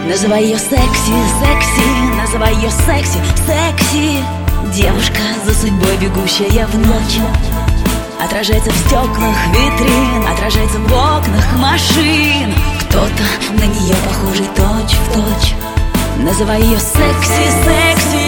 Называй ее секси, секси, называй ее секси, секси. Девушка, за судьбой бегущая в ночь, отражается в стеклах витрин, отражается в окнах машин. Кто-то на нее похожий точь в точь. Называй ее секси, секси,